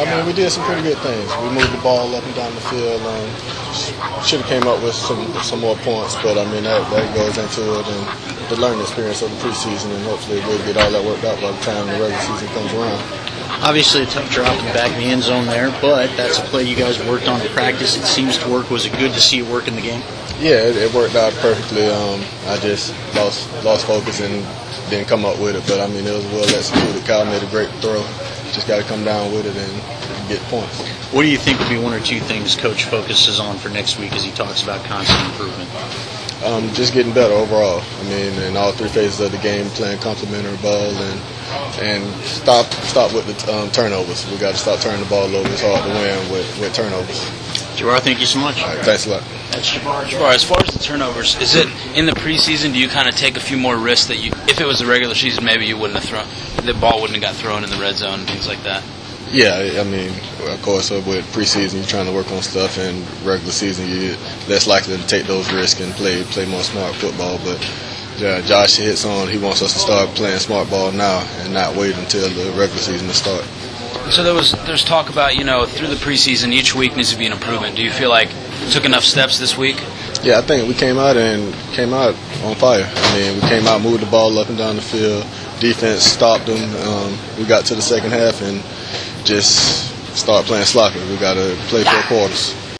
I mean, we did some pretty good things. We moved the ball up and down the field. Should have came up with some more points, but I mean that goes into it and the learning experience of the preseason, and hopefully we'll get all that worked out by the time the regular season comes around. Obviously a tough drop in the back of the end zone there, but that's a play you guys worked on in practice. It seems to work. Was it good to see it work in the game? Yeah, it worked out perfectly. I just lost focus and didn't come up with it, but I mean it was well executed. Kyle made a great throw. Just got to come down with it and get points. What do you think would be one or two things Coach focuses on for next week as he talks about constant improvement? Just getting better overall. I mean, in all three phases of the game, playing complementary ball and stop with the turnovers. We got to stop turning the ball over. It's hard to win with turnovers. Jabbar, thank you so much. All right, thanks a lot. That's Jabbar. Jabbar, as far as the turnovers, is it in the preseason? Do you kind of take a few more risks that if it was the regular season, maybe you wouldn't have thrown, the ball wouldn't have got thrown in the red zone and things like that? Yeah, I mean, of course, with preseason, you're trying to work on stuff, and regular season, you're less likely to take those risks and play more smart football. But Josh hits on, he wants us to start playing smart ball now and not wait until the regular season to start. So there's talk about, through the preseason, each week needs to be an improvement. Do you feel like you took enough steps this week? Yeah, I think we came out on fire. I mean, we came out, moved the ball up and down the field. Defense stopped them. We got to the second half and just start playing sloppy. We got to play 4 quarters.